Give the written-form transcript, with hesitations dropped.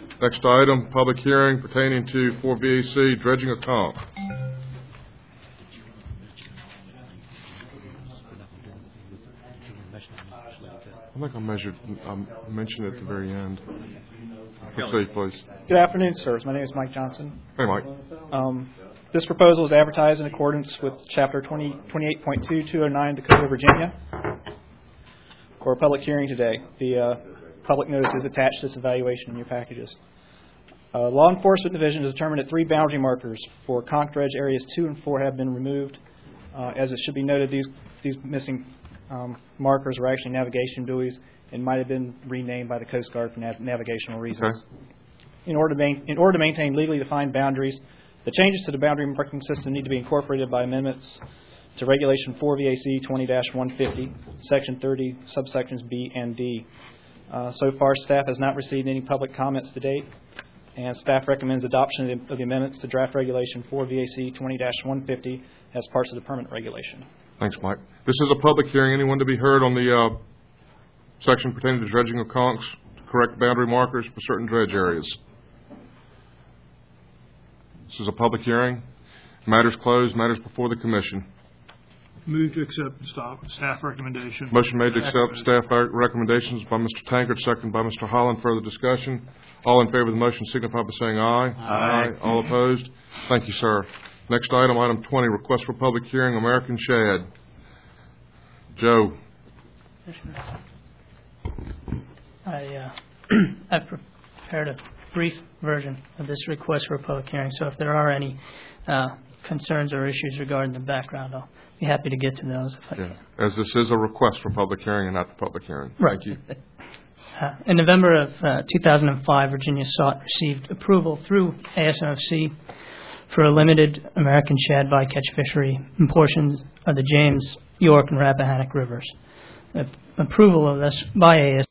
Next item, public hearing pertaining to 4VAC dredging of Conch. I think I mentioned it at the very end. Proceed, please. Good afternoon, sirs. My name is Mike Johnson. Hey, Mike. This proposal is advertised in accordance with Chapter 28.2209 of the Code of Virginia for a public hearing today. The public notice is attached to this evaluation in your packages. Law Enforcement Division has determined that 3 boundary markers for Conch Dredge Areas 2 and 4 have been removed. As it should be noted, these missing markers are actually navigation buoys and might have been renamed by the Coast Guard for navigational reasons. Okay. In order to maintain legally defined boundaries, the changes to the boundary marking system need to be incorporated by amendments to Regulation 4 VAC 20-150, Section 30, subsections B and D. So far, staff has not received any public comments to date, and staff recommends adoption of the amendments to Draft Regulation 4 VAC 20-150 as parts of the permanent regulation. Thanks, Mike. This is a public hearing. Anyone to be heard on the section pertaining to dredging of Conch to correct boundary markers for certain dredge areas? This is a public hearing. Matters closed. Matters before the Commission. Move to accept staff recommendation. Motion made to accept staff recommendations by Mr. Tankard, second by Mr. Holland. Further discussion? All in favor of the motion signify by saying aye. Aye. All opposed? Thank you, sir. Next item, item 20, request for public hearing, American Shad. Joe. I've prepared a brief version of this request for a public hearing, so if there are any concerns or issues regarding the background, I'll be happy to get to those if I can. As this is a request for public hearing and not the public hearing. Right. Thank you. In November of 2005, Virginia received approval through ASMFC for a limited American shad bycatch fishery in portions of the James, York, and Rappahannock rivers. Approval of this by ASMFC